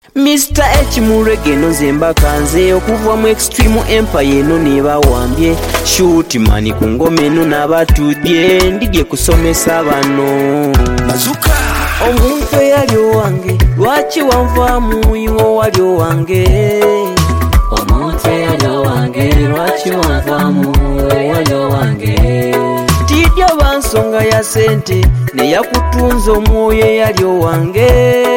Mr. H Murege no zemba kanze okuva mu Extreme Empire eno nebawambye shoot mani ku ngoma eno n'abatudye ndigye kusomesa bano Mazuka omuntu eyali owange lwaki wanvaamu iwo wali owange omuntu eyali owange lwaki wanvaamu wali owange tidyo bansonga ya sente neyakutunza omwoyo eyali owange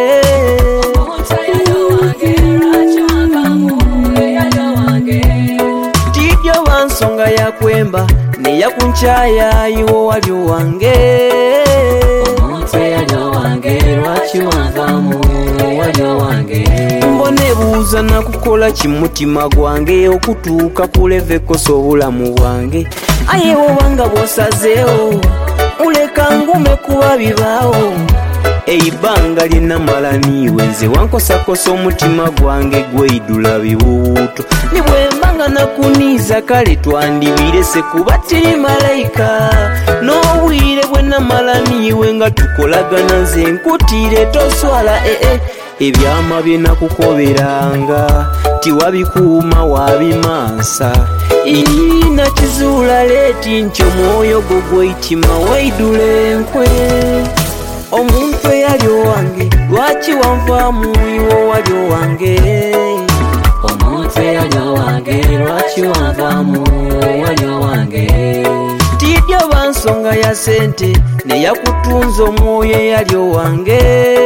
tidyo bansonga ya kwemba neyakunchaya iwo wali owange omuntu eyali owange lwaki wanvaamu wali owange mbonebuuza nakukola kimutima gwange okutuuka kulevekosa obulamu bwange aye obanga bwosazeewo uleka ngume kuba bibaawo eibanga linamala niwe nze wankosakosa omutima gwange gweidula bibuuto ni bwembanga nakuniiza kale twandibirese kuba tiri malayika n'obwire bwe namala niwe nga tukolagana nze nkutire toswala ebyama bye nakukoberanga tiwabikuuma wabimansa nakizuula leeti nti omwoyo gwo gweitima waidula enkwe omuntu eyali owange lwaki wanvaamu iwo wali owange omuntu eyali owange lwaki wanvaamu wali owange tidyo bansonga ya sente neyakutunza omwoyo eyali owange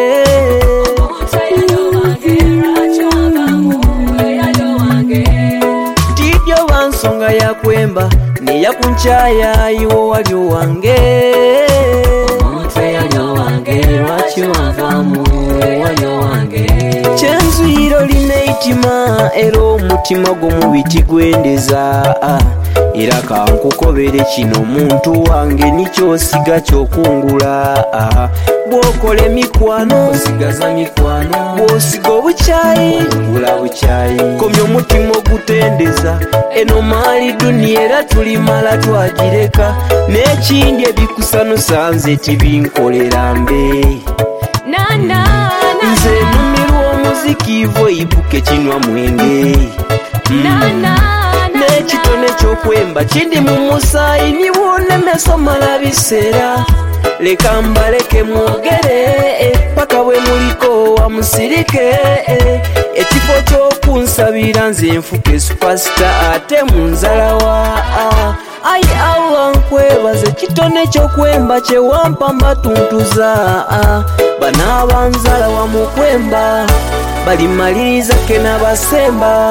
tidyo bansonga ya kwemba neyakunchaya iwo wali owange lwaki wanvaamu wali owange kyenzuyiro lineitima era omutima gw'omubiti gwendeza era kankukobere kino omuntu wange nikyosiga kyokungula bwokola emikwano osigaza mikwano bwosiga obukyayi ngula bukyayi komya omutima ogutendeza eno maali duniya era tulimala twagireka n'ekindi ebikusanusa nze tibinkolera mbe nze numirwa omuzikivu eibuke kinwa mwenge n'ekitone ky'okwemba kindi mu musaayi nibwonemesa mala biseera leka mbaleke mwogere paka bwe muliko wamusirike ekifo ky'okunsabira nze nfuke supasita ate munzalawa ayi Allah nkwebaze kitone ky'okwemba kyewampa mbatuntuza bana abanzala wamukwemba balimaliriza ke n'abasemba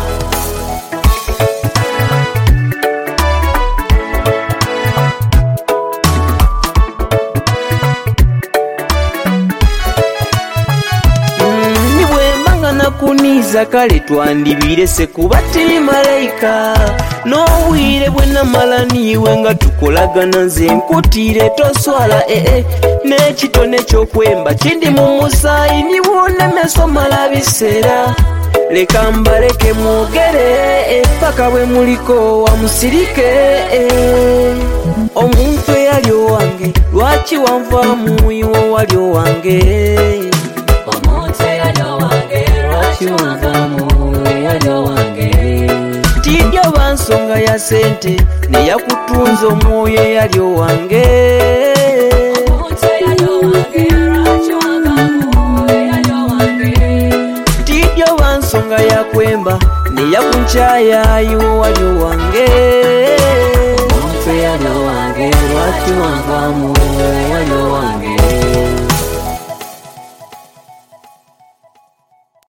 nakuniiza kale twandibirese kuba tiri malayika n'obwire bwe namala niwe nga tukolagana nze nkutire toswala n'ekitone ky'okwemba kindi mu musaayi nibwonemesa mala biseera leka mbaleke mwogere paka bwe muliko wamusirike omuntu eyali owange lwaki wanvaamu iwo wali owange tidyo bansonga ya sente neyakutunza omwoyo eyali owange tidyo bansonga ya kwemba neyakunchaya iwo wali owange lwaki wanvaamu wali owange